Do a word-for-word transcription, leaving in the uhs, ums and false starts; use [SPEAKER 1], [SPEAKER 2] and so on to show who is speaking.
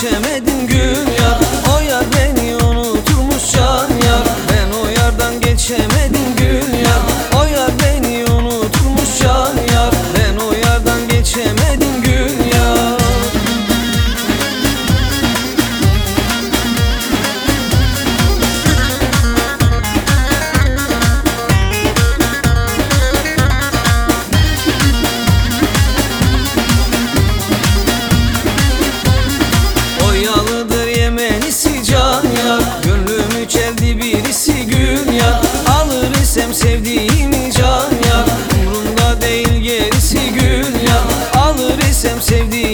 [SPEAKER 1] geçemedim gün yar. O yar beni unutmuş can yar. Ben o yardan geçemedim gün yar. O yar beni unutmuş can yar. Ben o yardan geçemedim gün yar. Oyalıdır Yemenisi can yar. Gönlümü çeldi birisi gün yar. Alır isem sevdiğimi can yar. Umrumda değil gerisi gün yar. Alır isem sevdiğimi